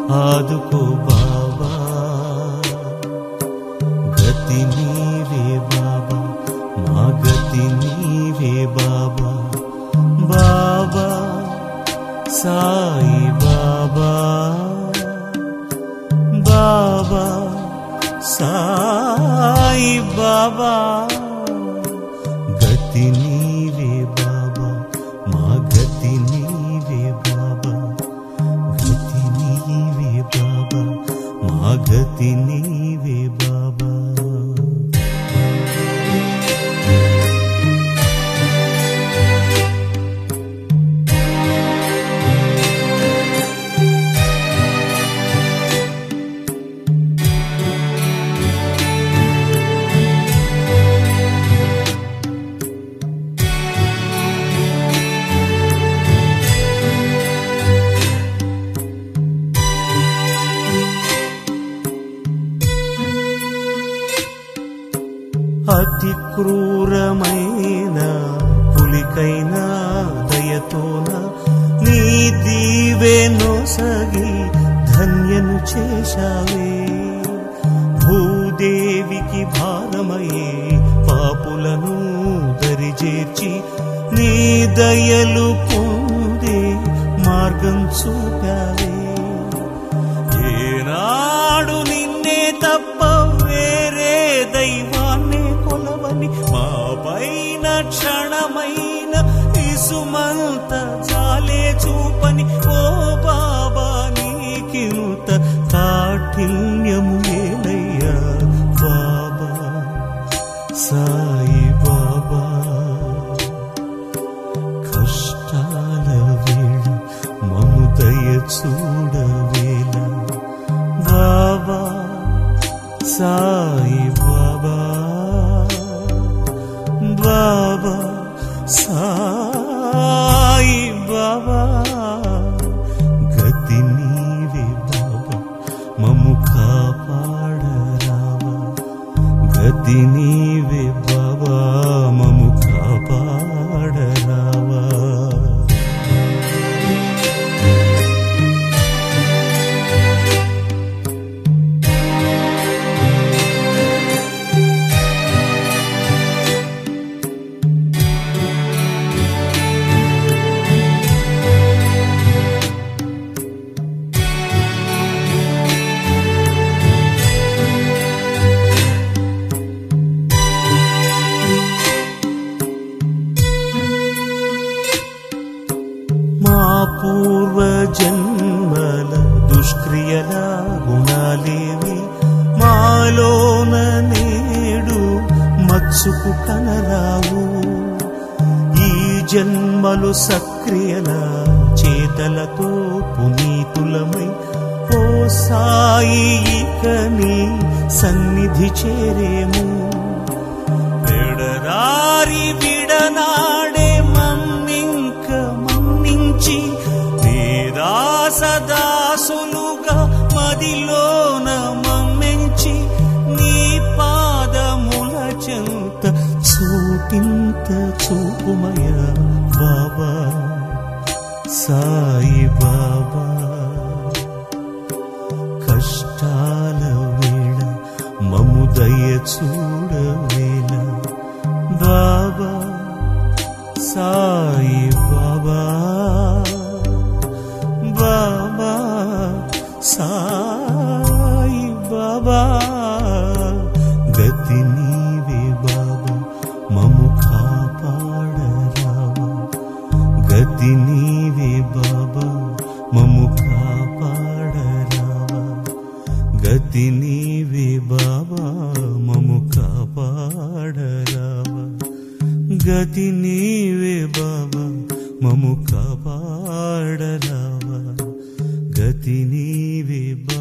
ఆదుకో బాబా, గతి నీవే బాబా, మా గతి నీవే బాబా. బాబా సాయి బాబా, బాబా సాయి బాబా, గతి నీవే బాబా, మా గతి నీవే బాబా, గతి నీవే బాబా, మా గతి నీవే బాబా. అతి క్రూరమైన పులికైనా దయతోన నీ దీవెనొసగి ధన్యను చేశావే. భూదేవికి భారమయ్యే పాపులను దరిచేర్చి నీ దయలు పొందే మార్గం చూపావే. ఏనాడు నిన్నే తప్ప వేరే దైవాన్ని కొలవని మా పైన క్షణమైన ఇసుమంత చాలే చూపని ఓ బాబా నీకింత కాఠిన్యము ఏలయ్యా. బాబా సాయి బాబా, కష్టాల వేళ మము దయ చూడవేళ. బాబా సాయి బాబా, బాబా సాయి బాబా, గతి నీవే బాబా, మమ్ము కాపాడరావా. గతి నీవే బాబా, మమ్ము కాపాడరావా. పూర్వ జన్మల దుష్క్రియల గుణాలేవి మాలోన నేడు మత్సుకు కనరావు. ఈ జన్మలు సక్రియల చేతలతో పునీతులమై ఓ సాయి ఇక నీ సన్నిధి చేరేము. ఎడరారి విడనాడే మమ్మింక మన్నించి దాసదాసులుగా మదిలోన మమ్మెంచి నీ పాదముల చెంత చూపింత చూపుమయ. బాబా సాయి బాబా, కష్టాల వేళ మము దయ చూడవేళ. బాబా సాయి బాబా, బాబా సాయి బాబా, గతి నీవే బాబా, మము కాపాడరావా. గతి నీవే బాబా, మము కాపాడరావా. గతి నీవే బాబా, మము కాపాడరావా. గతి నీవే బాబా, మము కాపాడరావా. గతి నీవే